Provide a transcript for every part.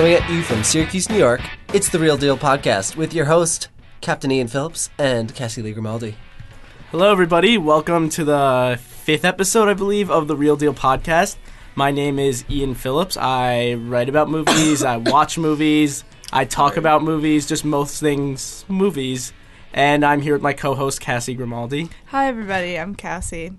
Coming at you from Syracuse, New York, it's The Real Deal Podcast with your host, Captain Ian Phillips and Cassie Lee Grimaldi. Hello, everybody. Welcome to the 5th episode, I believe, of The Real Deal Podcast. My name is Ian Phillips. I write about movies. I watch movies. I talk about movies, just most things movies. And I'm here with my co-host, Cassie Grimaldi. Hi, everybody. I'm Cassie.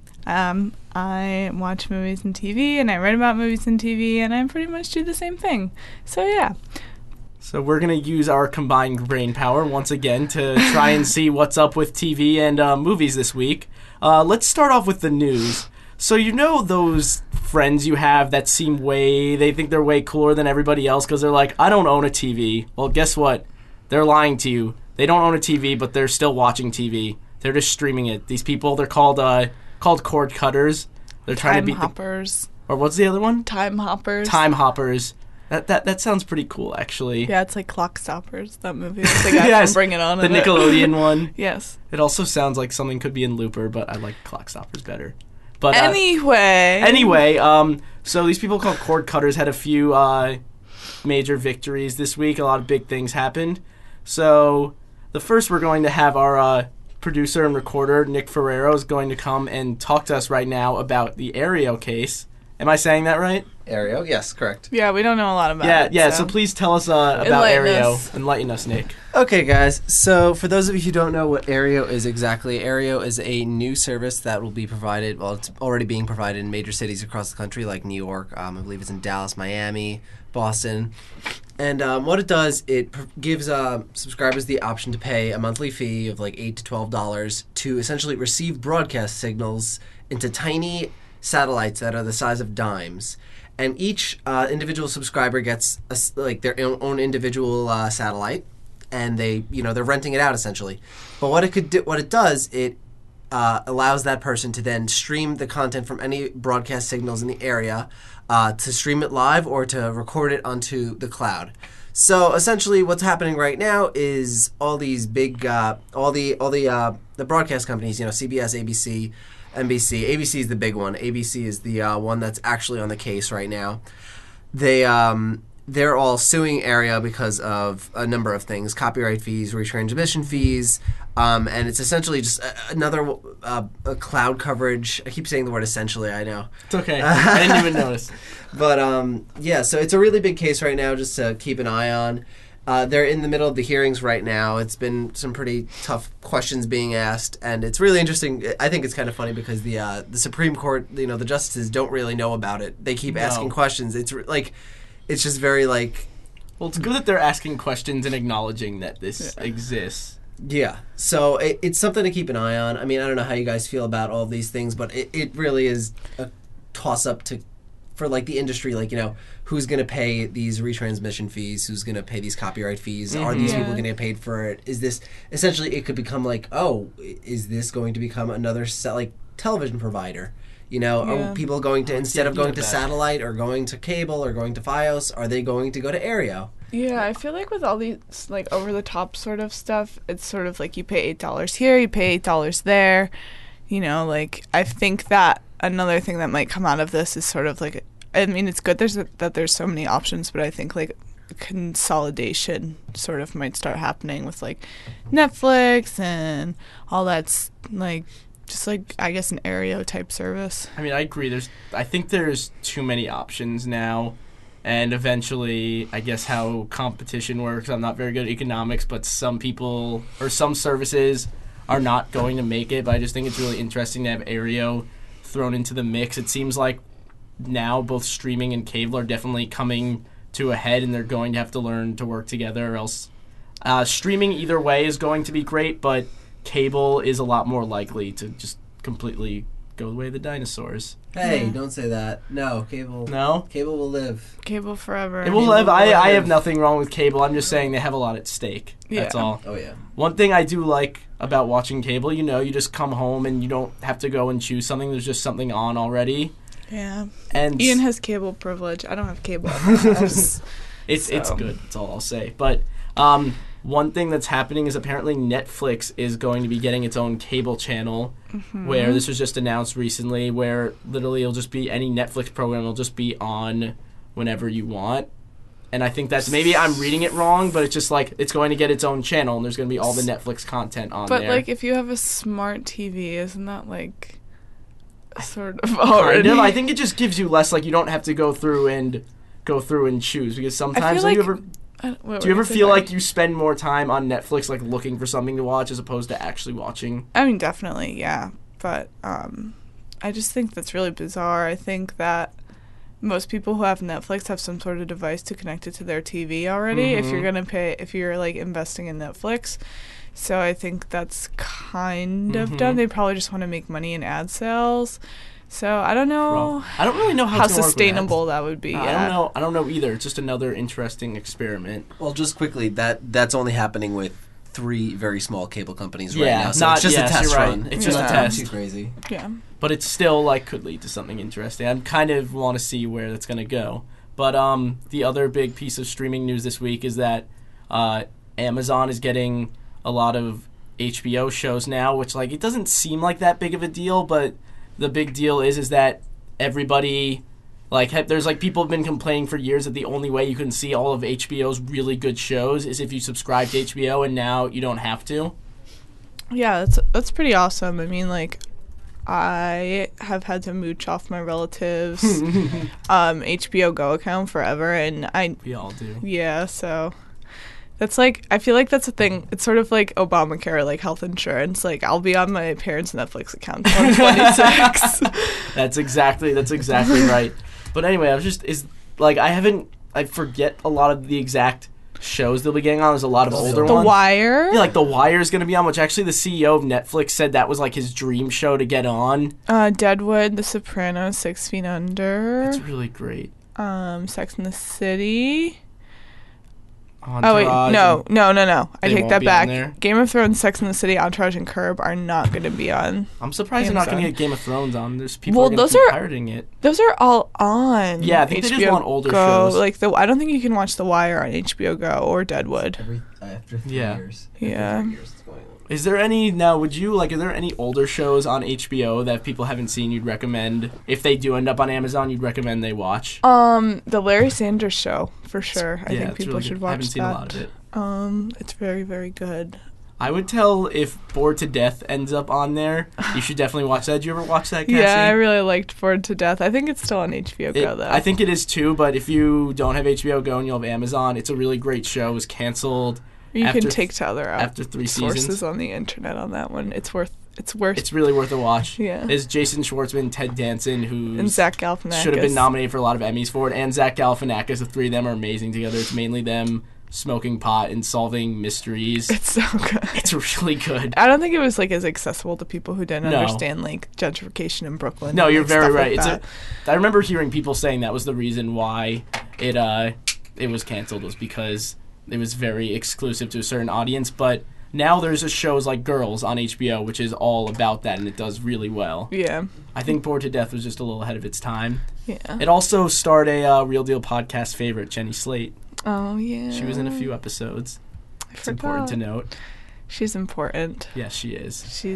I watch movies and TV, and I write about movies and TV, and I pretty much do the same thing. So, yeah. So we're going to use our combined brain power once again to try and see what's up with TV and movies this week. Let's start off with the news. So you know those friends you have that they think they're way cooler than everybody else because they're like, I don't own a TV. Well, guess what? They're lying to you. They don't own a TV, but they're still watching TV. They're just streaming it. These people, they're called cord cutters. They're trying to beat hoppers. Or what's the other one? Time hoppers. Time hoppers. That sounds pretty cool, actually. Yeah, it's like Clock Stoppers, that movie. The guy from Bring It On. The Nickelodeon one. Yes. It also sounds like something could be in Looper, but I like Clock Stoppers better. But Anyway, so these people called cord cutters had a few major victories this week. A lot of big things happened. So the first, we're going to have our producer and recorder, Nick Ferrero, is going to come and talk to us right now about the Aereo case. Am I saying that right? Aereo? Yes, correct. yeah, we don't know a lot about it. Yeah, so please tell us about Aereo. Enlighten us, Nick. Okay, guys. So for those of you who don't know what Aereo is exactly, Aereo is a new service that will be provided, well, it's already being provided in major cities across the country like New York. I believe it's in Dallas, Miami, Boston. And what it does, it gives subscribers the option to pay a monthly fee of like $8 to $12 to essentially receive broadcast signals into tiny satellites that are the size of dimes. And each individual subscriber gets their own individual satellite, and they're renting it out essentially. But what it does, it allows that person to then stream the content from any broadcast signals in the area, to stream it live or to record it onto the cloud. So essentially, what's happening right now is all these big, all the broadcast companies, CBS, ABC, NBC. ABC is the big one. ABC is the one that's actually on the case right now. They're all suing Aereo because of a number of things: copyright fees, retransmission fees, and it's essentially just another a cloud coverage. I keep saying the word essentially. I know. It's okay. I didn't even notice. But so it's a really big case right now, just to keep an eye on. They're in the middle of the hearings right now. It's been some pretty tough questions being asked, and it's really interesting. I think it's kind of funny because the Supreme Court, the justices don't really know about it. They keep asking questions. It's just very like... Well, it's good that they're asking questions and acknowledging that this exists. Yeah. So it's something to keep an eye on. I mean, I don't know how you guys feel about all of these things, but it really is a toss-up for like the industry, who's going to pay these retransmission fees, who's going to pay these copyright fees, are these people going to get paid for it, is this, essentially it could become like, is this going to become another television provider? Are people going to, instead of going to satellite or going to cable or going to Fios, are they going to go to Aereo? Yeah, I feel like with all these over-the-top sort of stuff, it's sort of like you pay $8 here, you pay $8 there. I think that another thing that might come out of this is sort of like, I mean, it's good that there's so many options, but I think consolidation sort of might start happening with Netflix and all that's I guess an Aereo type service. I mean, I agree. I think there's too many options now, and eventually, I guess how competition works. I'm not very good at economics, but some people or some services are not going to make it. But I just think it's really interesting to have Aereo thrown into the mix. It seems like now both streaming and cable are definitely coming to a head, and they're going to have to learn to work together, or else streaming either way is going to be great, but cable is a lot more likely to just completely go the way of the dinosaurs. Hey, don't say that. No, cable. No? Cable will live. Cable forever. It will live. I have nothing wrong with cable. I'm just saying they have a lot at stake. Yeah. That's all. Oh, yeah. One thing I do like about watching cable, you just come home and you don't have to go and choose something. There's just something on already. Yeah. And Ian has cable privilege. I don't have cable. It's good. That's all I'll say. But one thing that's happening is apparently Netflix is going to be getting its own cable channel, where this was just announced recently, where literally it'll just be any Netflix program will just be on whenever you want. And I think that's maybe I'm reading it wrong, but it's just like it's going to get its own channel, and there's going to be all the Netflix content on there. But like, if you have a smart TV, isn't that like sort of already? Kind of. I think it just gives you less. Like you don't have to go through and choose, because sometimes like, do you ever feel like you spend more time on Netflix like looking for something to watch as opposed to actually watching? I mean, definitely, yeah. But I just think that's really bizarre. I think that most people who have Netflix have some sort of device to connect it to their TV already. If you're like investing in Netflix, so I think that's kind of done. They probably just want to make money in ad sales. So I don't know. Well, I don't really know how sustainable that would be. I don't know either. It's just another interesting experiment. Well, just quickly, that's only happening with 3 very small cable companies right now. So not, it's just a test run. It's just a test. Too crazy. Yeah. But it still like could lead to something interesting. I kind of want to see where that's going to go. But the other big piece of streaming news this week is that Amazon is getting a lot of HBO shows now, which like it doesn't seem like that big of a deal, but the big deal is that everybody there's like people have been complaining for years that the only way you can see all of HBO's really good shows is if you subscribe to HBO, and now you don't have to. Yeah, that's pretty awesome. I mean, like, I have had to mooch off my relatives' HBO Go account forever, and we all do. Yeah, so that's like, I feel like that's a thing. It's sort of like Obamacare, like health insurance. Like, I'll be on my parents' Netflix account until 26. That's exactly right. But anyway, I forget a lot of the exact shows they'll be getting on. There's a lot of older ones. The Wire? Yeah, like The Wire is going to be on, which actually the CEO of Netflix said that was like his dream show to get on. Deadwood, The Sopranos, 6 Feet Under. That's really great. Sex and the City. Entourage. Oh, wait, no. I They take won't that be back. on there? Game of Thrones, Sex and the City, Entourage, and Curb are not going to be on. I'm surprised they're not going to get Game of Thrones on. There's people Well, who are going to keep pirating it. Those are all on. Yeah, I think HBO they just want older Go. shows. Like I don't think you can watch The Wire on HBO Go or Deadwood. After 3 Yeah. years. Yeah. After 3 years it's going on. Is there any now? Are there any older shows on HBO that people haven't seen you'd recommend? If they do end up on Amazon, you'd recommend they watch? The Larry Sanders Show for sure. I think it's people really should good. watch I haven't seen that. a lot of it. It's very, very good. I would tell if Bored to Death ends up on there, you should definitely watch that. Did you ever watch that, Cassie? Yeah, I really liked Bored to Death. I think it's still on HBO Go though. I think it is too, but if you don't have HBO Go and you have Amazon, it's a really great show. It was canceled. You can take to other after 3 sources seasons on the internet on that one. It's worth. It's really worth a watch. Yeah. Is Jason Schwartzman, Ted Danson, and Zach Galifianakis should have been nominated for a lot of Emmys for it, and Zach Galifianakis. The 3 of them are amazing together. It's mainly them smoking pot and solving mysteries. It's so good. It's really good. I don't think it was like as accessible to people who didn't understand like gentrification in Brooklyn. No, and, you're like, very stuff right. Like I remember hearing people saying that was the reason why it was canceled, was because it was very exclusive to a certain audience. But now there's shows like Girls on HBO, which is all about that, and it does really well. Yeah. I think Bored to Death was just a little ahead of its time. Yeah. It also starred a Real Deal podcast favorite, Jenny Slate. Oh, yeah. She was in a few episodes. It's important to note. She's important. Yes, she is. She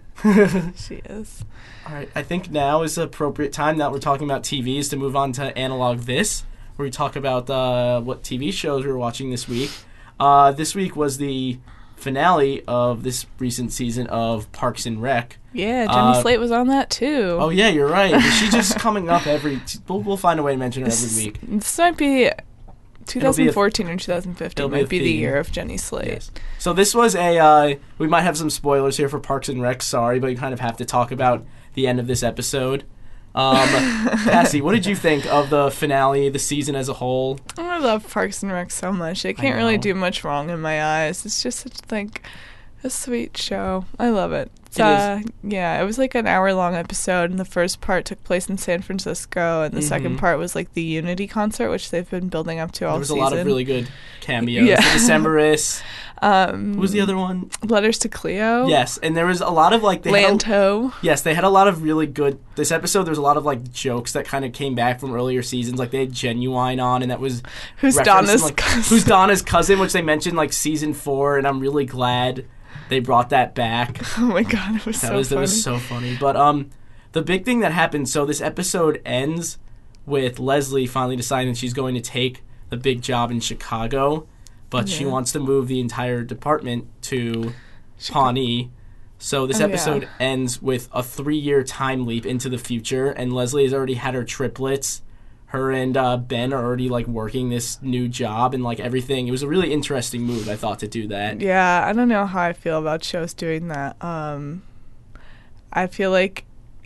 is. All right, I think now is the appropriate time, that we're talking about TVs, to move on to Analog This, where we talk about what TV shows we were watching this week. This week was the finale of this recent season of Parks and Rec. Yeah, Jenny Slate was on that too. Oh yeah, you're right. She's just coming up we'll find a way to mention her every week. This might be 2014 or 2015 might be the year of Jenny Slate. Yes. So this was we might have some spoilers here for Parks and Rec, sorry, but you kind of have to talk about the end of this episode. Cassie, what did you think of the finale, the season as a whole? I love Parks and Rec so much. They can't really do much wrong in my eyes. It's just such like a sweet show. I love it. Yeah, it was like an hour-long episode, and the first part took place in San Francisco, and the second part was like the Unity concert, which they've been building up to all season. There was a lot of really good cameos. Yeah. Decemberists. Who was the other one? Letters to Cleo. Yes, and there was a lot of like... Lanto. Yes, they had a lot of really good... This episode, there was a lot of like jokes that kind of came back from earlier seasons. Like they had Genuine on, and that was... Who's Donna's cousin. Who's Donna's cousin, which they mentioned like season 4, and I'm really glad they brought that back. Oh my god, it was so funny. That was so funny. But the big thing that happened, so this episode ends with Leslie finally deciding that she's going to take the big job in Chicago, but she wants to move the entire department to Pawnee. So this episode ends with a 3-year time leap into the future, and Leslie has already had her triplets. Her and Ben are already like working this new job and like everything. It was a really interesting move, I thought, to do that. Yeah, I don't know how I feel about shows doing that. I feel like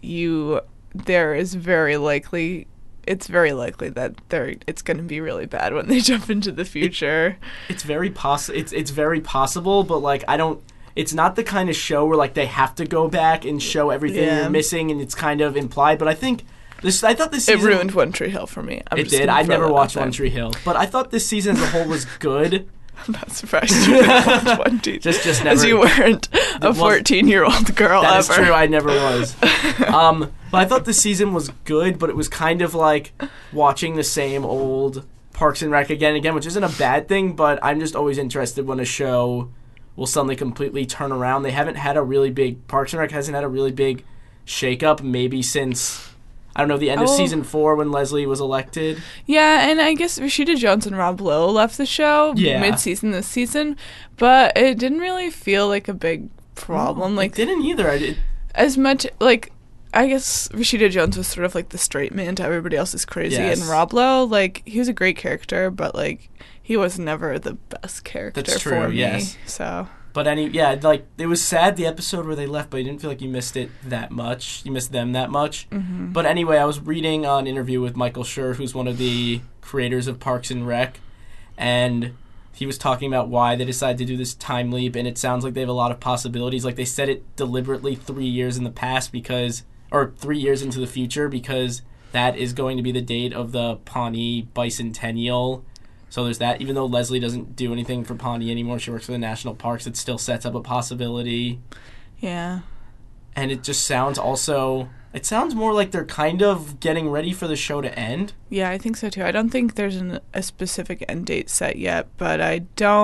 it's very likely that it's going to be really bad when they jump into the future. It's very possible, but like it's not the kind of show where like they have to go back and show everything you're missing, and it's kind of implied. But I thought this season... It ruined One Tree Hill for me. It did. I never watched One Tree Hill. But I thought this season as a whole was good. I'm not surprised you didn't watch One Tree Hill. Just never... As you weren't a 14-year-old girl that ever. That is true. I never was. But I thought this season was good, but it was kind of like watching the same old Parks and Rec again and again, which isn't a bad thing, but I'm just always interested when a show will suddenly completely turn around. They haven't had a really big... Parks and Rec hasn't had a really big shakeup maybe since... I don't know, the end of season 4 when Leslie was elected. Yeah, and I guess Rashida Jones and Rob Lowe left the show mid-season this season, but it didn't really feel like a big problem. No, it didn't either. As much, like, I guess Rashida Jones was sort of like the straight man to everybody else's crazy, and Rob Lowe, like, he was a great character, but, like, he was never the best character for me. Yes. So... But it was sad the episode where they left, but you didn't feel like you missed it that much. You missed them that much. Mm-hmm. But anyway, I was reading an interview with Michael Schur, who's one of the creators of Parks and Rec, and he was talking about why they decided to do this time leap, and it sounds like they have a lot of possibilities. Like they said it deliberately 3 years in the past or 3 years into the future, because that is going to be the date of the Pawnee Bicentennial. So there's that. Even though Leslie doesn't do anything for Pawnee anymore, she works for the national parks, it still sets up a possibility. Yeah. And it just sounds more like they're kind of getting ready for the show to end. Yeah, I think so too. I don't think there's a specific end date set yet, but I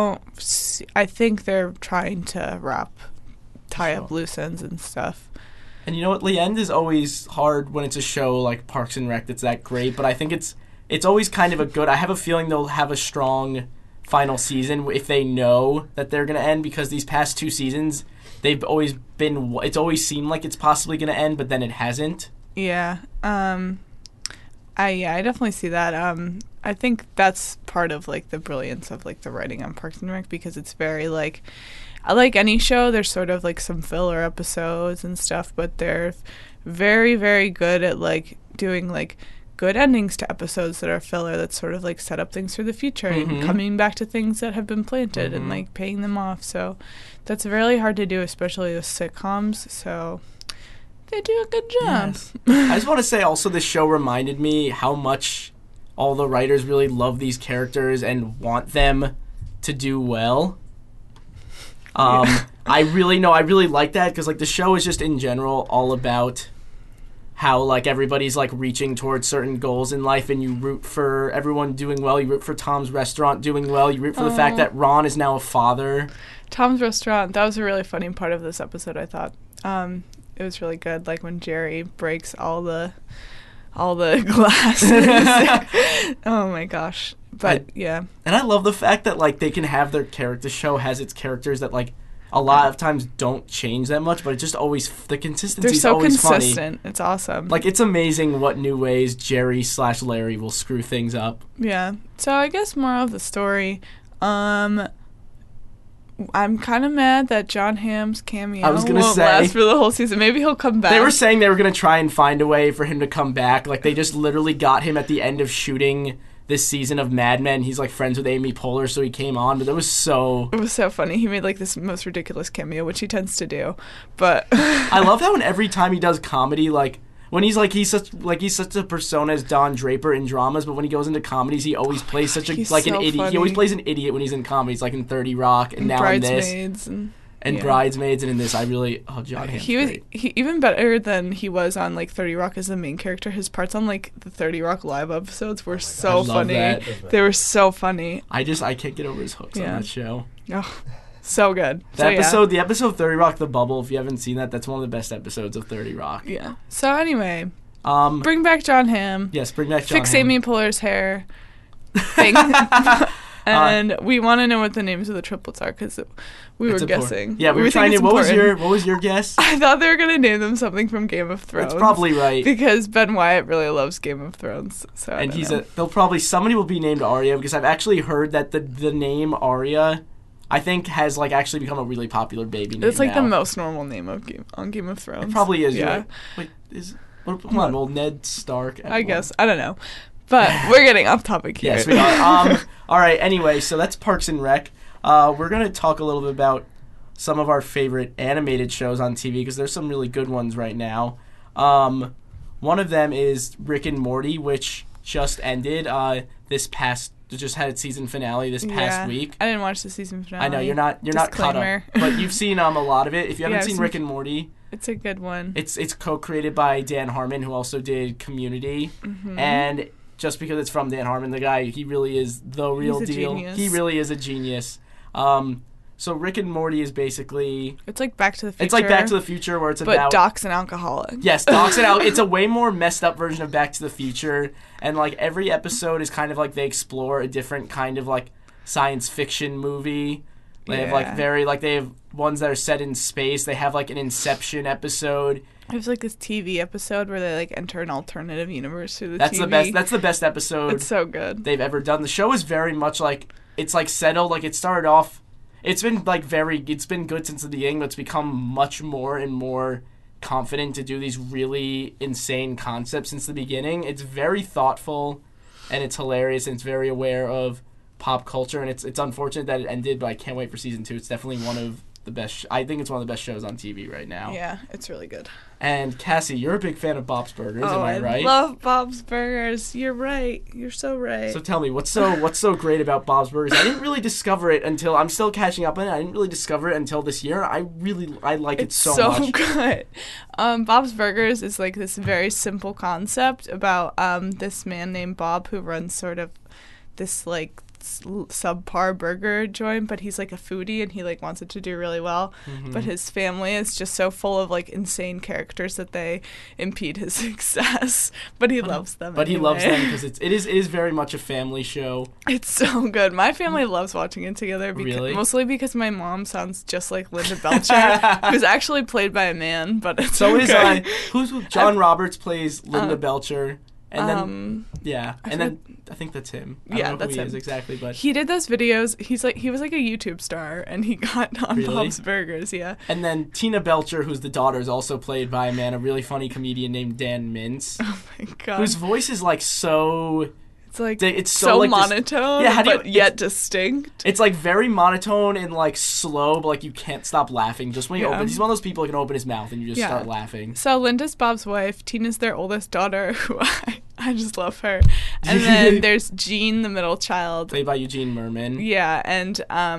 think they're trying to tie up loose ends and stuff. And you know what? The end is always hard when it's a show like Parks and Rec that's that great, but I think it's always kind of I have a feeling they'll have a strong final season if they know that they're going to end, because these past 2 seasons, it's always seemed like it's possibly going to end, but then it hasn't. Yeah. I definitely see that. I think that's part of, like, the brilliance of, like, the writing on Parks and Rec, because it's very, like any show, there's sort of, like, some filler episodes and stuff, but they're very, very good at, like, doing, like, good endings to episodes that are filler that sort of like set up things for the future and coming back to things that have been planted and like paying them off. So that's really hard to do, especially with sitcoms. So they do a good job. Yes. I just want to say also this show reminded me how much all the writers really love these characters and want them to do well. I really like that, because like the show is just in general all about how like everybody's like reaching towards certain goals in life, and you root for everyone doing well. You root for Tom's Restaurant doing well. You root for the fact that Ron is now a father. Tom's Restaurant, that was a really funny part of this episode, I thought. It was really good, like when Jerry breaks all the glass. Oh my gosh. But yeah. And I love the fact that like they can have their character, the show has its characters that like a lot of times don't change that much, but it just always, the consistency is always funny. They're so consistent. It's awesome. Like, it's amazing what new ways Jerry/Larry will screw things up. Yeah. So I guess moral of the story, I'm kind of mad that John Hamm's cameo won't last for the whole season. Maybe he'll come back. They were saying they were going to try and find a way for him to come back. Like, they just literally got him at the end of shooting this season of Mad Men. He's like friends with Amy Poehler, so he came on, but it was so funny. He made like this most ridiculous cameo, which he tends to do, but I love how every time he does comedy, like when he's such a persona as Don Draper in dramas, but when he goes into comedies, he always plays such a an idiot. Funny. He always plays an idiot when he's in comedies, like in 30 Rock and now in this. And Bridesmaids, and in this, John Hamm's great. He even better than he was on like 30 Rock as the main character. His parts on like the 30 Rock live episodes were so funny. They were so funny. I can't get over his hooks on that show. Oh, so good. The episode 30 Rock, The Bubble. If you haven't seen that, that's one of the best episodes of 30 Rock. Yeah. So anyway, bring back John Hamm. Yes, bring back John Hamm. Fix Amy Poehler's hair. thing. And we want to know what the names of the triplets are because we were guessing. Yeah, we were trying to. What was your guess? I thought they were gonna name them something from Game of Thrones. That's probably right. Because Ben Wyatt really loves Game of Thrones. So and somebody will be named Arya because I've actually heard that the name Arya, I think, has like actually become a really popular baby name. It's like now. the most normal name on Game of Thrones. It probably is. Yeah. Right? Wait, come on, old Ned Stark. I guess I don't know. But we're getting off topic here. Yes, we are. All right, anyway, so that's Parks and Rec. We're going to talk a little bit about some of our favorite animated shows on TV because there's some really good ones right now. One of them is Rick and Morty, which just ended just had its season finale this past week. I didn't watch the season finale. I know, you're not caught up. But you've seen a lot of it. If you haven't seen Rick and Morty, it's a good one. It's co-created by Dan Harmon, who also did Community. Mm-hmm. And just because it's from Dan Harmon, the guy, he really is the real deal. Genius. He really is a genius. So Rick and Morty is basically... It's like Back to the Future. It's like Back to the Future where it's about... But Doc's an alcoholic. Yes, Doc's an alcoholic. It's a way more messed up version of Back to the Future. And like every episode is kind of like they explore a different kind of like science fiction movie. They have like they have ones that are set in space. They have like an Inception episode. There's like this TV episode where they like enter an alternative universe through the That's TV. the best. That's the best episode. It's so good. They've ever done. The show is very much like it's like settled. Like it started off. It's been like it's been good since the beginning, but it's become much more and more confident to do these really insane concepts since the beginning. It's very thoughtful, and it's hilarious, and it's very aware of pop culture, and it's unfortunate that it ended, but I can't wait for season 2. It's definitely one of the best. I think it's one of the best shows on TV right now. Yeah, it's really good. And Cassie, you're a big fan of Bob's Burgers, am I right? I love Bob's Burgers. You're right. You're so right. So tell me, what's so great about Bob's Burgers? I didn't really discover it until I'm still catching up on it. I didn't really discover it until this year. I like it so much. It's so good. Bob's Burgers is like this very simple concept about this man named Bob who runs sort of this like subpar burger joint, but he's like a foodie and he like wants it to do really well. Mm-hmm. But his family is just so full of like insane characters that they impede his success. But he loves them. But anyway. He loves them because it is very much a family show. It's so good. My family loves watching it together. Really? Mostly because my mom sounds just like Linda Belcher, who's actually played by a man. But it's so okay. Who's John Roberts plays Linda Belcher. And then, I think that's him. I don't know who he is exactly, but he did those videos. He was like a YouTube star, and he got on Bob's Burgers, yeah. And then Tina Belcher, who's the daughter, is also played by a really funny comedian named Dan Mintz. Oh my god, whose voice is like so. It's so like monotone, but yet distinct. It's like very monotone and like slow, but like you can't stop laughing just when he opens. He's one of those people who can open his mouth and you just start laughing. So Linda's Bob's wife, Tina's their oldest daughter, who I just love her. And then there's Jean, the middle child, played by Eugene Merman. Yeah, and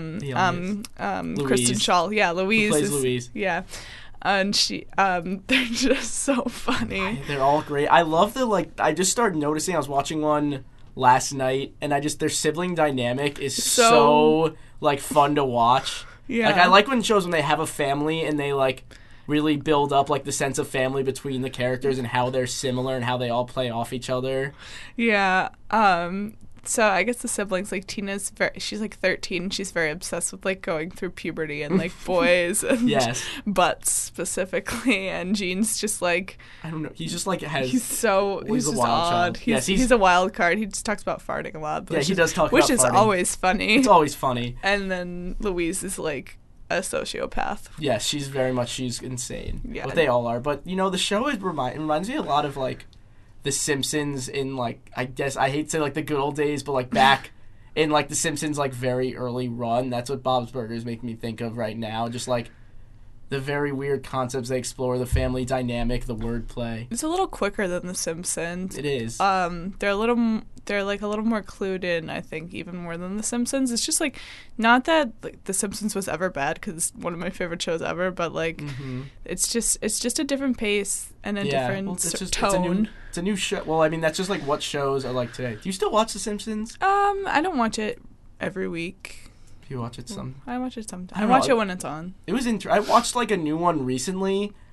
Kristen Schaal. Yeah, Louise. Who plays Louise? Yeah. And they're just so funny. They're all great. I love I just started noticing, I was watching one last night, and their sibling dynamic is so like fun to watch. Yeah. Like I like shows when they have a family and they like really build up like the sense of family between the characters and how they're similar and how they all play off each other. Yeah. So I guess the siblings, like Tina's she's like 13. She's very obsessed with like going through puberty and like boys and butts specifically. And Jean's just like, I don't know. He's just like he's just odd. He's a wild card. He just talks about farting a lot. But he does talk about farting. Which is always funny. It's always funny. And then Louise is like a sociopath. Yes, she's insane. Yeah. But they all are. But the show reminds me a lot of like The Simpsons in like, I guess I hate to say like the good old days, but like back in like The Simpsons like very early run. That's what Bob's Burgers make me think of right now. Just like the very weird concepts they explore, the family dynamic, the wordplay. It's a little quicker than The Simpsons. It is. They're like a little more clued in, I think, even more than The Simpsons. It's just like, not that like The Simpsons was ever bad, because it's one of my favorite shows ever, but like it's just a different pace and a different tone. It's a new show. Well, I mean, that's just like what shows are like today. Do you still watch The Simpsons? I don't watch it every week. You watch it some? I watch it sometimes. I watch it when it's on. It was I watched like a new one recently,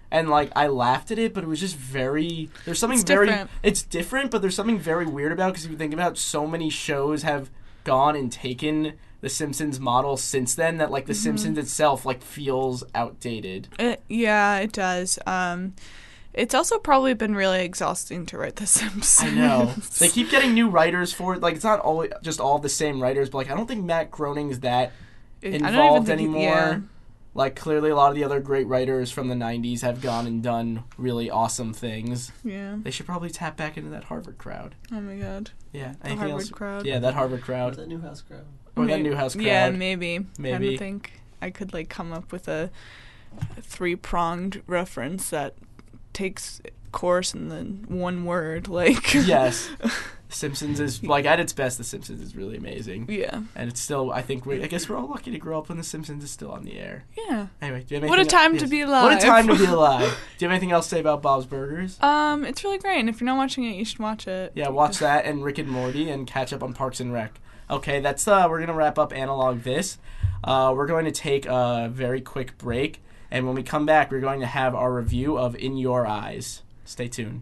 and like I laughed at it, but it was just there's something it's different, but there's something very weird about it, because if you think about so many shows have gone and taken the Simpsons model since then, that like the Simpsons itself like feels outdated. It does. It's also probably been really exhausting to write The Simpsons. I know. They keep getting new writers for it. Like, it's not always just all the same writers, but like I don't think Matt Groening's that involved anymore. Like, clearly a lot of the other great writers from the 90s have gone and done really awesome things. Yeah. They should probably tap back into that Harvard crowd. Oh my god. Yeah. The Harvard crowd. Yeah, that Harvard crowd. Or that Newhouse crowd. Or that Newhouse crowd. Yeah, maybe. I don't think I could like come up with a 3-pronged reference that takes course and then one word, like. Yes. Simpsons is, like, at its best, The Simpsons is really amazing. Yeah. And it's still, I guess we're all lucky to grow up when The Simpsons is still on the air. Yeah. Anyway, do you have what a time to be alive. What a time to be alive. Do you have anything else to say about Bob's Burgers? It's really great, and if you're not watching it, you should watch it. Yeah, watch that and Rick and Morty and catch up on Parks and Rec. Okay, that's, we're going to wrap up Analog This. We're going to take a very quick break, and when we come back, we're going to have our review of In Your Eyes. Stay tuned.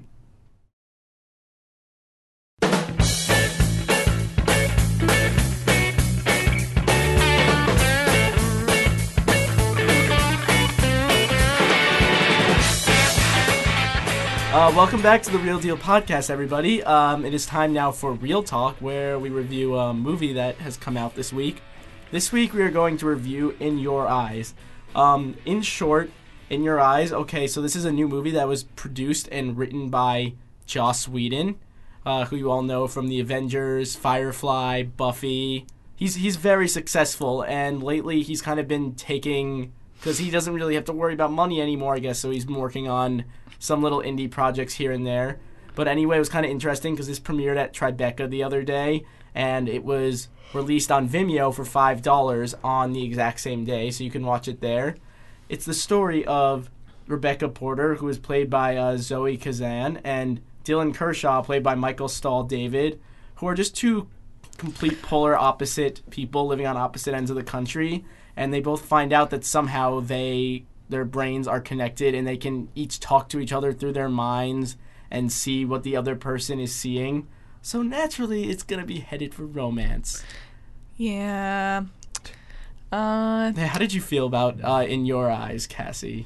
Welcome back to the Real Deal Podcast, everybody. It is time now for Real Talk, where we review a movie that has come out this week. This week, we are going to review In Your Eyes. In short, In Your Eyes, okay, so this is a new movie that was produced and written by Joss Whedon, who you all know from The Avengers, Firefly, Buffy. He's very successful, and lately he's kind of been taking, because he doesn't really have to worry about money anymore, I guess, so he's been working on some little indie projects here and there. But anyway, it was kind of interesting because this premiered at Tribeca the other day, and it was released on Vimeo for $5 on the exact same day, so you can watch it there. It's the story of Rebecca Porter, who is played by Zoe Kazan, and Dylan Kershaw, played by Michael Stahl-David, who are just two complete polar opposite people living on opposite ends of the country, and they both find out that somehow their brains are connected and they can each talk to each other through their minds and see what the other person is seeing. So naturally, it's going to be headed for romance. Yeah. How did you feel about In Your Eyes, Cassie?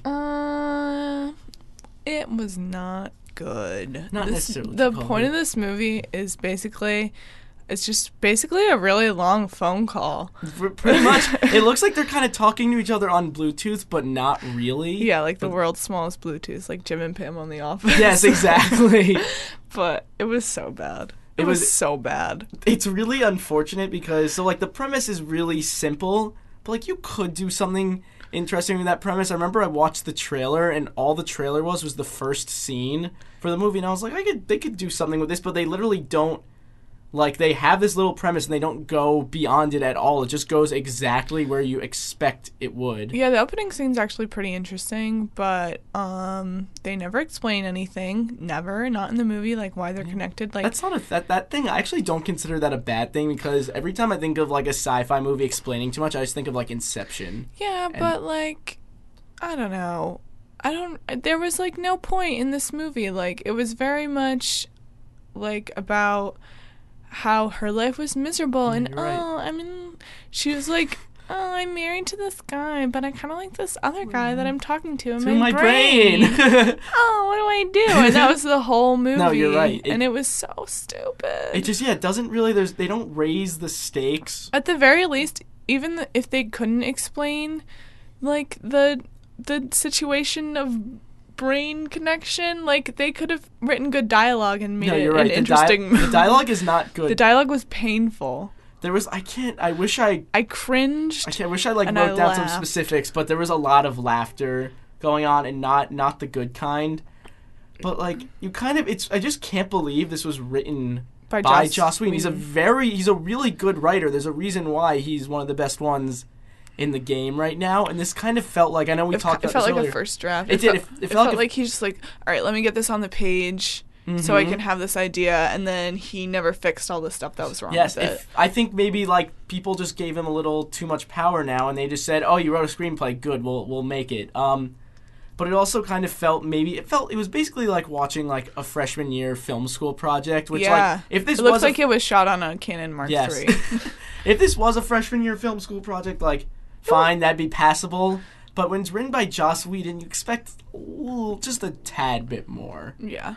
It was not good. Not necessarily. The point of this movie is it's just basically a really long phone call. Pretty much. It looks like they're kind of talking to each other on Bluetooth, but not really. Yeah, like the world's smallest Bluetooth, like Jim and Pam on The Office. Yes, exactly. But it was so bad. It was so bad. It's really unfortunate because, so, like, the premise is really simple, but, like, you could do something interesting with that premise. I remember I watched the trailer, and all the trailer was the first scene for the movie, and I was like, they could do something with this, but they literally don't. Like, they have this little premise, and they don't go beyond it at all. It just goes exactly where you expect it would. Yeah, the opening scene's actually pretty interesting, but they never explain anything. Never. Not in the movie, like, why they're connected. Like, that's not that thing. I actually don't consider that a bad thing, because every time I think of, like, a sci-fi movie explaining too much, I just think of, like, Inception. Yeah, but, like, I don't know. There was, like, no point in this movie. Like, it was very much, like, about how her life was miserable, and she was like, I'm married to this guy, but I kind of like this other guy that I'm talking to in my brain. What do I do? And that was the whole movie. No, you're right. And it was so stupid. It just, it doesn't really, they don't raise the stakes. At the very least, even if they couldn't explain, like, the situation of brain connection, like, they could have written good dialogue and made it an interesting movie. The dialogue is not good. The dialogue was painful. There was, I cringed. I wish I like wrote down some specifics, but there was a lot of laughter going on, and not the good kind. But, like, I just can't believe this was written by Joss Whedon. He's a really good writer. There's a reason why he's one of the best ones in the game right now, and this kind of felt like, I know we talked about this earlier. It felt like a first draft. It did. It felt like he's just like, all right, let me get this on the page so I can have this idea, and then he never fixed all the stuff that was wrong with it. I think maybe, like, people just gave him a little too much power now, and they just said, oh, you wrote a screenplay, good, we'll make it. But but it also kind of felt it was basically like watching like a freshman year film school project, which like if this it looks like it was shot on a Canon Mark yes. III. If this was a freshman year film school project, like fine, that'd be passable. But when it's written by Joss Whedon, you expect just a tad bit more. Yeah,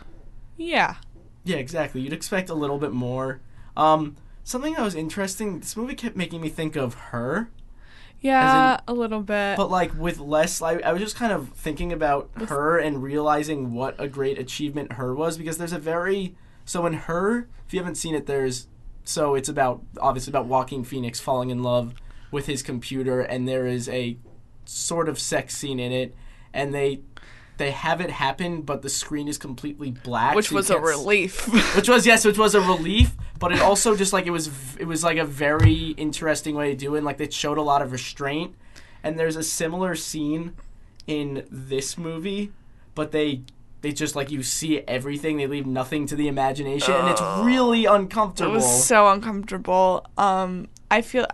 exactly. You'd expect a little bit more. Something that was interesting, this movie kept making me think of Her. Yeah, a little bit. But, like, with less... I was just kind of thinking about Her and realizing what a great achievement Her was, because there's a very... So in Her, if you haven't seen it, there's... So it's obviously about Joaquin Phoenix falling in love with his computer, and there is a sort of sex scene in it, and they have it happen, but the screen is completely black. Which was a relief. Which was a relief, but it also just, like, it was like a very interesting way to do it, and, like, it showed a lot of restraint, and there's a similar scene in this movie, but they just, like, you see everything, they leave nothing to the imagination, and it's really uncomfortable. It was so uncomfortable. I feel...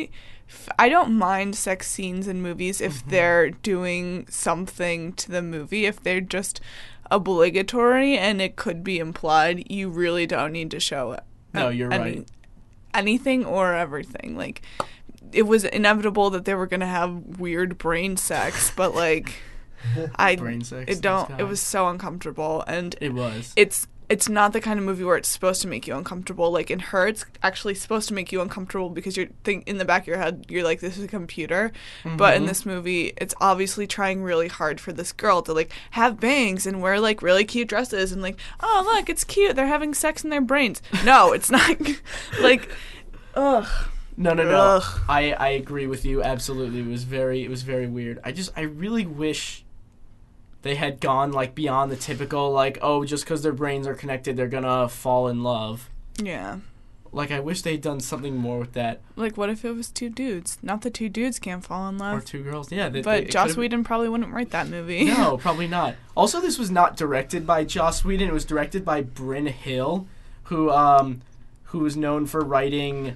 I don't mind sex scenes in movies if they're doing something to the movie. If they're just obligatory and it could be implied, you really don't need to show it. No, you're right. Anything or everything. Like, it was inevitable that they were going to have weird brain sex, but, like, brain sex. It was so uncomfortable, and it was. It's not the kind of movie where it's supposed to make you uncomfortable. Like, in Her, it's actually supposed to make you uncomfortable because you're in the back of your head, you're like, this is a computer. Mm-hmm. But in this movie, it's obviously trying really hard for this girl to, like, have bangs and wear, like, really cute dresses and, like, oh, look, it's cute. They're having sex in their brains. No, it's not. Like, ugh. No. Ugh. I agree with you, absolutely. It was very weird. I really wish... they had gone, like, beyond the typical, like, oh, just because their brains are connected, they're gonna fall in love. Yeah. Like, I wish they'd done something more with that. Like, what if it was two dudes? Not that two dudes can't fall in love. Or two girls, yeah. But Joss Whedon probably wouldn't write that movie. No, probably not. Also, this was not directed by Joss Whedon. It was directed by Bryn Hill, who is known for writing...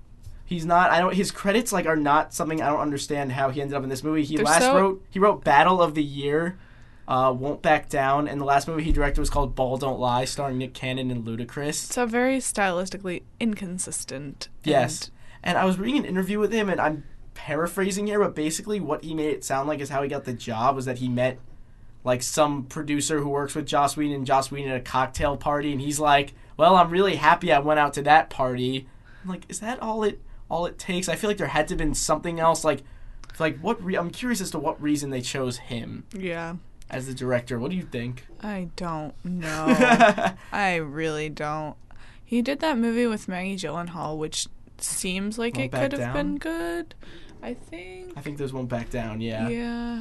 his credits, like, are not something I don't understand how he ended up in this movie. He wrote Battle of the Year... Won't Back Down, and the last movie he directed was called Ball Don't Lie, starring Nick Cannon and Ludacris. So very stylistically inconsistent. Yes. And I was reading an interview with him, and I'm paraphrasing here, but basically what he made it sound like is how he got the job was that he met, like, some producer who works with Joss Whedon and Joss Whedon at a cocktail party, and he's like, well, I'm really happy I went out to that party. I'm like, is that all it takes? I feel like there had to have been something else, like I'm curious as to what reason they chose him. Yeah. As the director. What do you think? I don't know. I really don't. He did that movie with Maggie Gyllenhaal, which seems like it could have been good, I think. I think there's Won't Back Down, yeah. Yeah.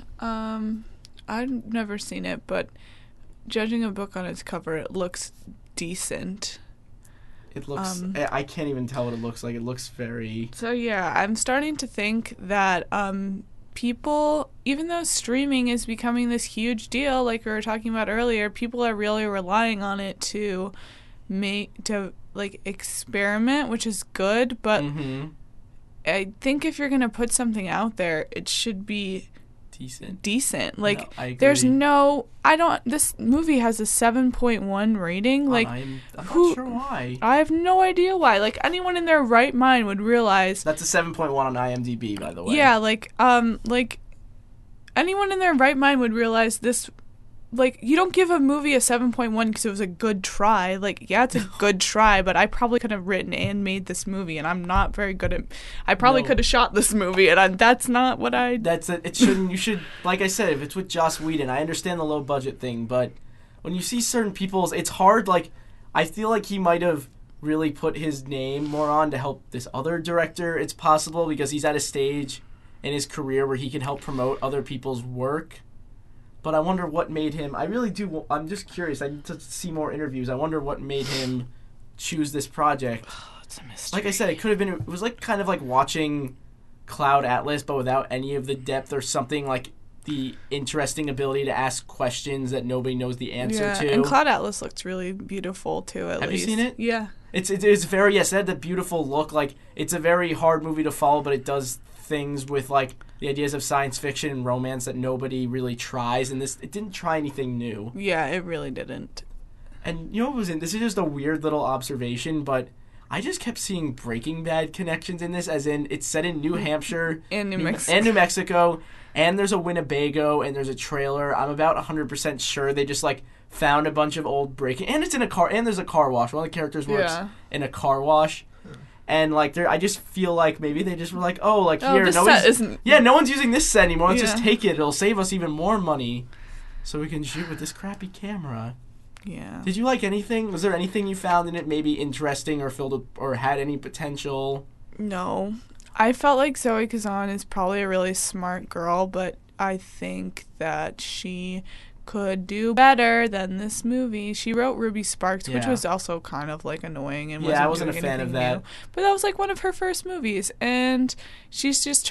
I've never seen it, but judging a book on its cover, it looks decent. It looks... I can't even tell what it looks like. It looks very... So, yeah, I'm starting to think that... people, even though streaming is becoming this huge deal, like we were talking about earlier, people are really relying on it to experiment, which is good, but I think if you're going to put something out there, it should be decent. Like, no, I agree. There's this movie has a 7.1 rating. Like, I'm not sure why. I have no idea why. Like, anyone in their right mind would realize. That's a 7.1 on IMDb, by the way. Yeah, like anyone in their right mind would realize this. Like, you don't give a movie a 7.1 because it was a good try. Like, yeah, it's a good try, but I probably could have written and made this movie, and I'm not very good at... I probably could have shot this movie, and that's not what I... That's it. It shouldn't... You should... Like I said, if it's with Joss Whedon, I understand the low-budget thing, but when you see certain people's... It's hard, like... I feel like he might have really put his name more on to help this other director. It's possible, because he's at a stage in his career where he can help promote other people's work. But I wonder what made him... I really do... I'm just curious. I need to see more interviews. I wonder what made him choose this project. Oh, it's a mystery. Like I said, it could have been... It was like kind of like watching Cloud Atlas, but without any of the depth or something, like the interesting ability to ask questions that nobody knows the answer to. And Cloud Atlas looks really beautiful, too, at least. Have you seen it? Yeah. It's very, yes, it had the beautiful look. Like, it's a very hard movie to follow, but it does things with, like, the ideas of science fiction and romance that nobody really tries. And it didn't try anything new. Yeah, it really didn't. And you know what was in this? Is just a weird little observation, but I just kept seeing Breaking Bad connections in this, as in it's set in New Hampshire And New Mexico. and New Mexico, and there's a Winnebago, and there's a trailer. I'm about 100% sure they just, like, found a bunch of old breaking, and it's in a car, and there's a car wash. One of the characters works in a car wash. And, like, I just feel like maybe they just were like, oh, like, here, this set isn't... Yeah, no one's using this set anymore. Let's Yeah. just take it. It'll save us even more money so we can shoot with this crappy camera. Yeah. Did you like anything? Was there anything you found in it maybe interesting or filled with, or had any potential? No. I felt like Zoe Kazan is probably a really smart girl, but I think that she could do better than this movie. She wrote Ruby Sparks, which Yeah. was also kind of, like, annoying and Yeah, I wasn't a doing fan of anything that. new. But that was, like, one of her first movies, and she just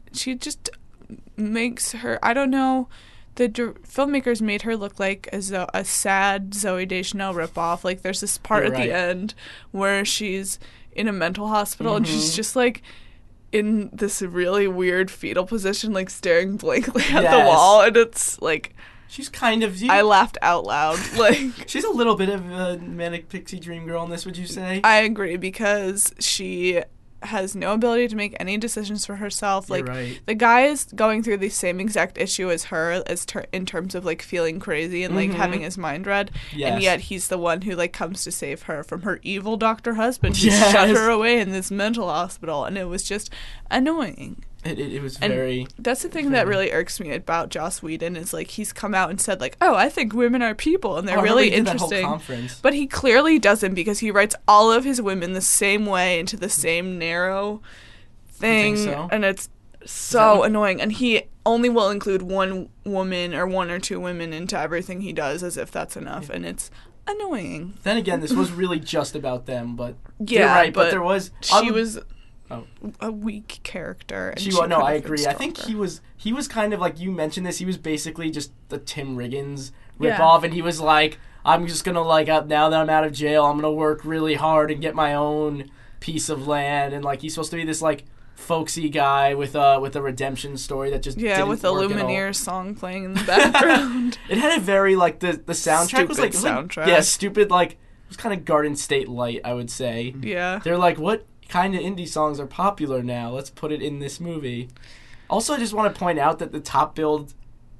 makes her, I don't know, the filmmakers made her look like a sad Zooey Deschanel ripoff. Like, there's this part You're at the right. end where she's in a mental hospital and she's just, like, in this really weird fetal position, like, staring blankly at the Yes. wall, and it's, like... She's kind of... I laughed out loud. Like, She's a little bit of a manic pixie dream girl in this, would you say? I agree, because she has no ability to make any decisions for herself. You're Like, right. the guy is going through the same exact issue as her, in terms of, like, feeling crazy and, like, having his mind read. Yes. And yet he's the one who, like, comes to save her from her evil doctor husband who Yes. shut her away in this mental hospital. And it was just annoying. It was And very... that's the thing that really irks me about Joss Whedon is, like, he's come out and said, like, oh, I think women are people, and they're I remember really he did that whole interesting. conference. But he clearly doesn't, because he writes all of his women the same way into the same narrow thing. You think so? And it's so annoying. And he only will include one woman or one or two women into everything he does, as if that's enough. And it's annoying. Then again, this was really just about them, but... Yeah, you're right, but but there was... She was Oh. a weak character. And She she was, no, could I have been agree. I think stronger. he was kind of like, you mentioned this, he was basically just the Tim Riggins Yeah. ripoff, and he was like, I'm just gonna, like, now that I'm out of jail, I'm gonna work really hard and get my own piece of land, and, like, he's supposed to be this, like, folksy guy with a redemption story that just didn't with the work at all. Lumineers song playing in the background. It had a very, like, the soundtrack was like, Stupid soundtrack. yeah, stupid, like, it was kind of Garden State light, I would say. Yeah. They're like, what kind of indie songs are popular now? Let's put it in this movie. Also, I just want to point out that the top billed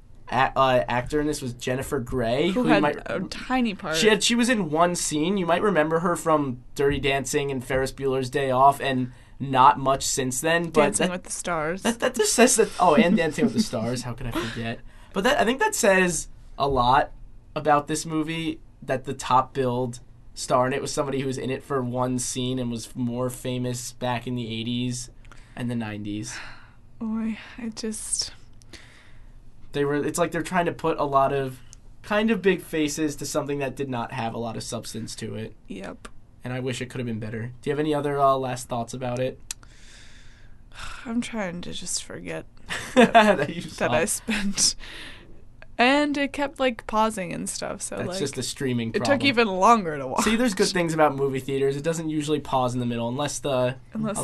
actor in this was Jennifer Grey, Who you had might, a tiny part. she was in one scene. You might remember her from Dirty Dancing and Ferris Bueller's Day Off, and not much since then. But Dancing with the Stars. that just says that. Oh, and Dancing with the Stars. How could I forget? But I think that says a lot about this movie, that the top billed star in it was somebody who was in it for one scene and was more famous back in the 80s and the 90s. Boy, I just... It's like they're trying to put a lot of kind of big faces to something that did not have a lot of substance to it. Yep. And I wish it could have been better. Do you have any other last thoughts about it? I'm trying to just forget that you that saw? I spent... And it kept, like, pausing and stuff, so, That's like... just a streaming it problem. took even longer to watch. See, there's good things about movie theaters. It doesn't usually pause in the middle unless the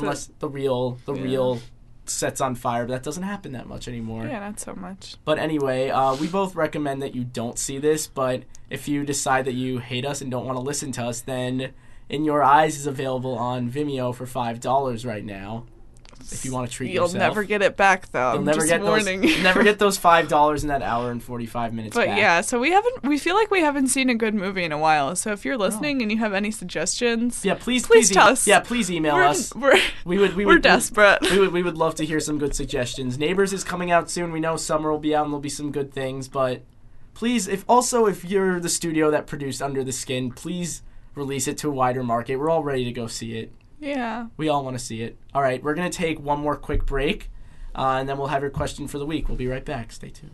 real set's on fire, but that doesn't happen that much anymore. Yeah, not so much. But anyway, we both recommend that you don't see this, but if you decide that you hate us and don't want to listen to us, then In Your Eyes is available on Vimeo for $5 right now. If you want to treat yourself. You'll never get it back, though. You'll I'm never just get warning those. you. Never get those $5 in that hour and 45 minutes. But back. yeah, so we feel like we haven't seen a good movie in a while. So if you're listening and you have any suggestions, yeah, please tell us. Yeah, please email us. We're desperate. We would love to hear some good suggestions. Neighbors is coming out soon. We know summer will be out and there'll be some good things, but please, if you're the studio that produced Under the Skin, please release it to a wider market. We're all ready to go see it. Yeah. We all want to see it. All right, we're going to take one more quick break, and then we'll have your question for the week. We'll be right back. Stay tuned.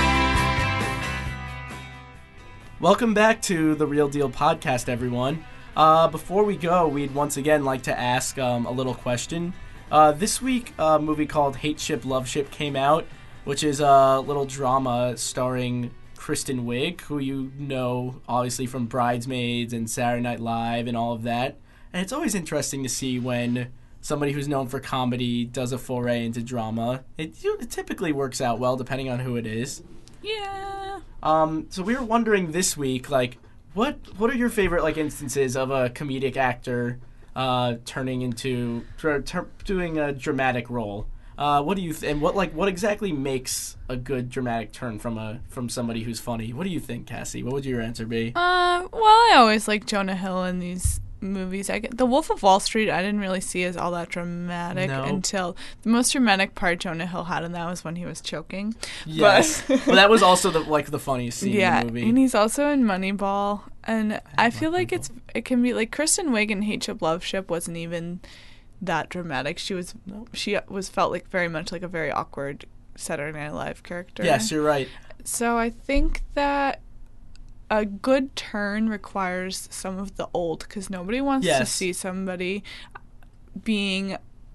Welcome back to the Real Deal Podcast, everyone. Before we go, we'd once again like to ask a little question. This week, a movie called Hate Ship, Love Ship came out, which is a little drama starring Kristen Wiig, who you know obviously from Bridesmaids and Saturday Night Live and all of that. And it's always interesting to see when somebody who's known for comedy does a foray into drama. It typically works out well depending on who it is. Yeah. So we were wondering this week, like, what are your favorite like instances of a comedic actor turning into doing a dramatic role? What do you and what exactly makes a good dramatic turn from somebody who's funny? What do you think, Cassie? What would your answer be? Well, I always like Jonah Hill in these movies. The Wolf of Wall Street I didn't really see as all that dramatic until the most dramatic part Jonah Hill had, and that was when he was choking. Yes, but that was also the funniest scene in the movie. And he's also in Moneyball, and I feel like it can be like Kristen Wiig in Hate Ship, Love Ship wasn't even that dramatic. She was felt like very much like a very awkward Saturday Night Live character. Yes, you're right. So I think that a good turn requires some of the old, because nobody wants to see somebody being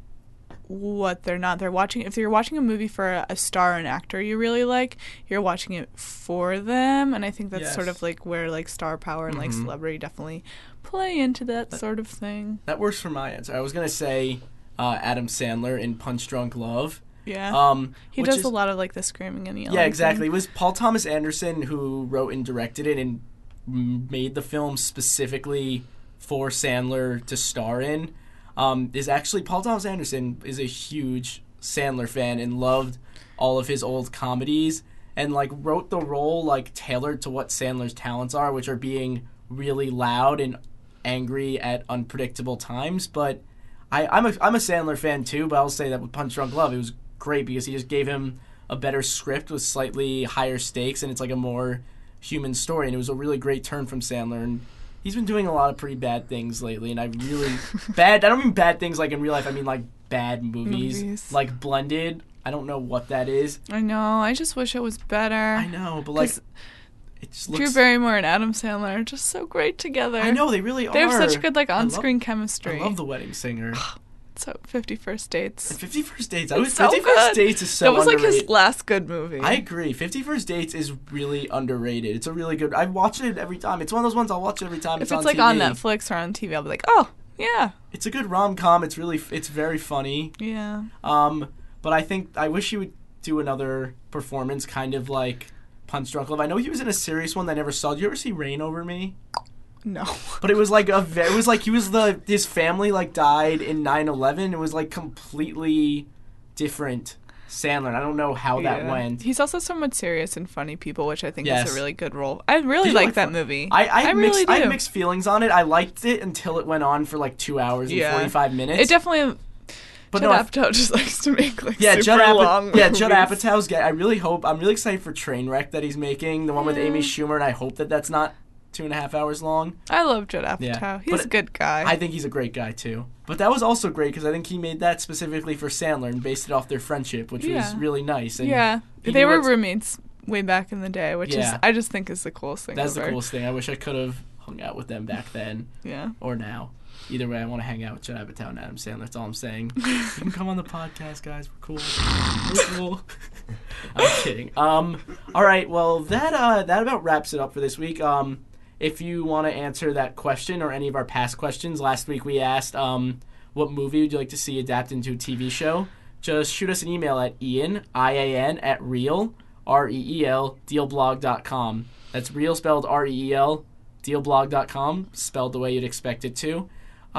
what they're not. They're watching. If you're watching a movie for a star or an actor you really like, you're watching it for them, and I think that's sort of like where like star power and like celebrity definitely play into that sort of thing. That works for my answer. I was gonna say Adam Sandler in Punch Drunk Love. Yeah. He does a lot of like the screaming and yelling. Yeah, exactly. Thing. It was Paul Thomas Anderson who wrote and directed it and made the film specifically for Sandler to star in. Is actually Paul Thomas Anderson is a huge Sandler fan and loved all of his old comedies and like wrote the role like tailored to what Sandler's talents are, which are being really loud and angry at unpredictable times. But I'm a Sandler fan too, but I'll say that with Punch Drunk Love, it was great because he just gave him a better script with slightly higher stakes, and it's like a more human story, and it was a really great turn from Sandler. And he's been doing a lot of pretty bad things lately, and I don't mean bad things like in real life, I mean like bad movies. Like Blended. I don't know what that is. I know, I just wish it was better. I know, but like it just looks... Drew Barrymore and Adam Sandler are just so great together. I know, they really are. They have such good like on-screen chemistry. I love The Wedding Singer. So 50 First Dates. 50 First Dates. 50 First Dates is so underrated. That was like his last good movie. I agree. 50 First Dates is really underrated. It's a really good... I watch it every time. It's one of those ones I'll watch every time it's on TV. If it's like on Netflix or on TV, I'll be like, oh, yeah. It's a good rom-com. It's very funny. Yeah. But I wish he would do another performance kind of like Punch Drunk Love. I know he was in a serious one that I never saw. Did you ever see Rain Over Me? No. But it was like his family like died in 9/11. It was like completely different Sandler. I don't know how that went. He's also somewhat serious and funny people, which I think is a really good role. I really like that movie. I really do. I had mixed feelings on it. I liked it until it went on for like 2 hours and 45 minutes. It definitely... But Judd Apatow just likes to make like super long movies. Yeah, Judd Apatow's... I'm really excited for Trainwreck that he's making, the one with Amy Schumer, and I hope that that's not 2.5 hours long. I love Judd Apatow. Yeah. He's a good guy. I think he's a great guy too. But that was also great because I think he made that specifically for Sandler and based it off their friendship, which was really nice. And they were roommates way back in the day, which I just think is the coolest thing. That's the coolest thing. I wish I could have hung out with them back then. Yeah. Or now. Either way, I want to hang out with Judd Apatow and Adam Sandler. That's all I'm saying. You can come on the podcast, guys. We're cool. We're cool. I'm kidding. All right. Well, that about wraps it up for this week. If you want to answer that question or any of our past questions, last week we asked, what movie would you like to see adapted into a TV show? Just shoot us an email at Ian, I-A-N, at Reel, R-E-E-L, dealblog.com. That's Reel spelled R-E-E-L, dealblog.com, spelled the way you'd expect it to.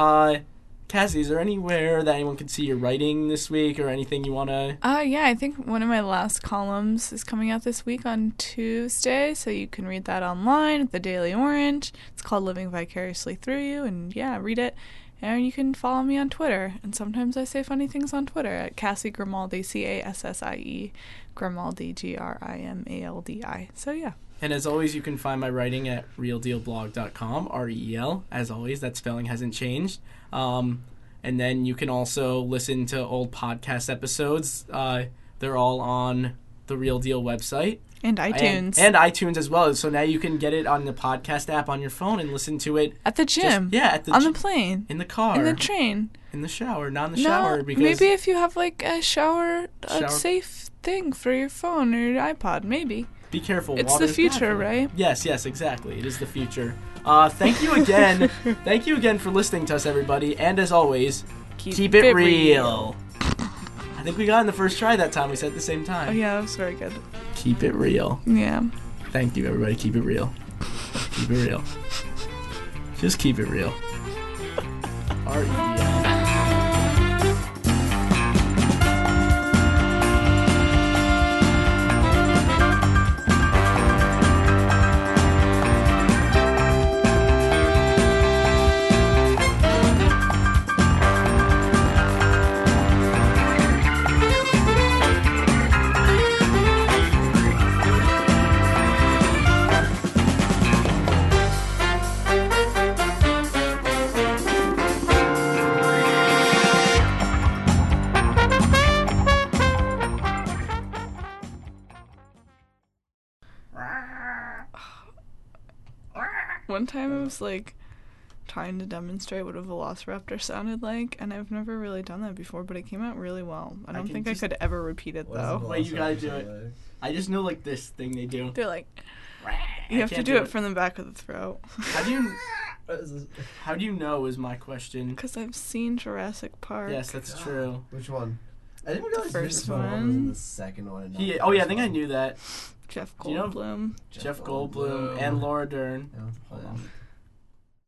Cassie, is there anywhere that anyone can see your writing this week or anything you want to... Yeah, I think one of my last columns is coming out this week on Tuesday, so you can read that online at the Daily Orange. It's called Living Vicariously Through You, and read it. And you can follow me on Twitter, and sometimes I say funny things on Twitter at Cassie Grimaldi, C-A-S-S-I-E, Grimaldi, G-R-I-M-A-L-D-I. So, yeah. And as always, you can find my writing at realdealblog.com, R-E-E-L. As always, that spelling hasn't changed. And then you can also listen to old podcast episodes. They're all on the Real Deal website. And iTunes. And iTunes as well. So now you can get it on the podcast app on your phone and listen to it. At the gym. On the plane. In the car. In the train. In the shower. Not in the shower. Because maybe if you have like a shower safe thing for your phone or your iPod, maybe. Be careful. It's the future, right? Yes, exactly. It is the future. Thank you again. Thank you again for listening to us, everybody. And as always, keep it real. I think we got in the first try that time. We said at the same time. Oh, yeah, that was very good. Keep it real. Yeah. Thank you, everybody. Keep it real. Keep it real. Just keep it real. R-E-D-L. One time I was like trying to demonstrate what a velociraptor sounded like, and I've never really done that before, but it came out really well. I don't think I could ever repeat it though. Wait, you gotta do it. I just know like this thing they do. They're like, you have to do it from the back of the throat. How do you know is my question? Because I've seen Jurassic Park. Yes, that's true. Which one? I didn't realize the first one was in the second one. I think I knew that. Jeff Goldblum. Jeff Goldblum and Laura Dern. Hold on.